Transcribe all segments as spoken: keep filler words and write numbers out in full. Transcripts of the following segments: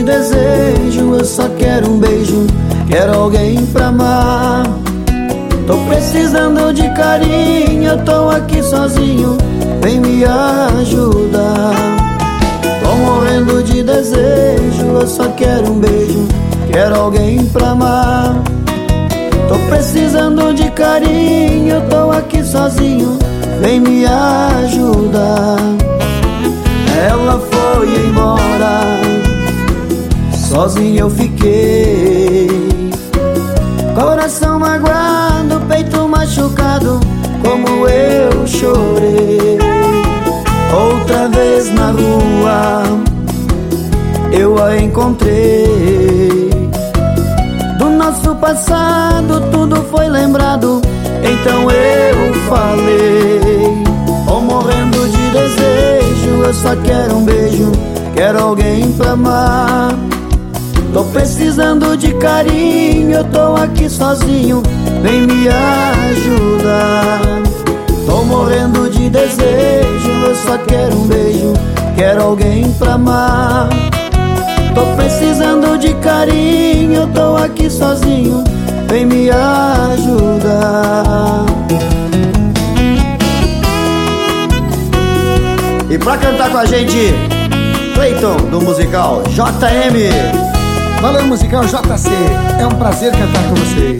desejo, eu só quero um beijo, quero alguém pra amar. Tô precisando de carinho, eu tô aqui sozinho, vem me ajudar. Tô morrendo de desejo, eu só quero um beijo, quero alguém pra amar. Tô precisando de carinho, eu tô aqui sozinho, vem me ajudar. Ela foi embora, sozinho eu fiquei, coração magoado, peito machucado, como eu chorei. Outra vez na rua eu a encontrei, do nosso passado tudo foi lembrado, então eu falei. Tô morrendo de desejo, eu só quero um beijo, quero alguém pra amar. Tô precisando de carinho, eu tô aqui sozinho, vem me ajudar. Tô morrendo de desejo, eu só quero um beijo, quero alguém pra amar. Tô precisando de carinho, eu tô aqui sozinho, vem me ajudar. E pra cantar com a gente, Cleiton, do musical J M. Valeu, musical J C, é um prazer cantar com vocês.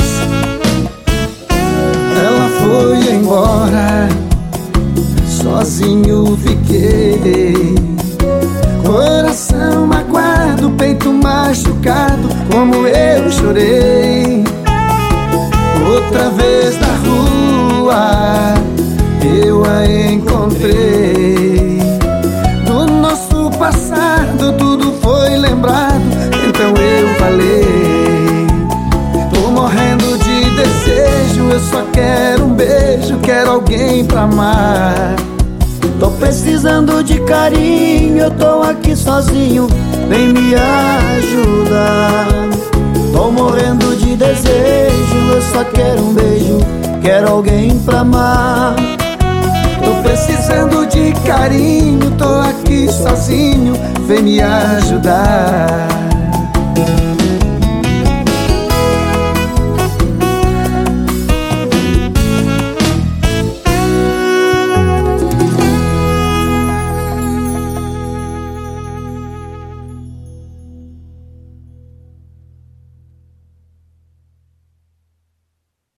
Ela foi embora, sozinho fiquei, coração magoado, peito machucado, como eu chorei. Outra vez na rua eu a encontrei, do nosso passado tudo foi lembrado, então eu falei. Tô morrendo de desejo, eu só quero um beijo, quero alguém pra amar. Tô precisando de carinho, eu tô aqui sozinho, vem me ajudar. Tô morrendo de desejo, eu só quero um beijo, quero alguém pra amar. Tô precisando de carinho, tô aqui sozinho, vem me ajudar.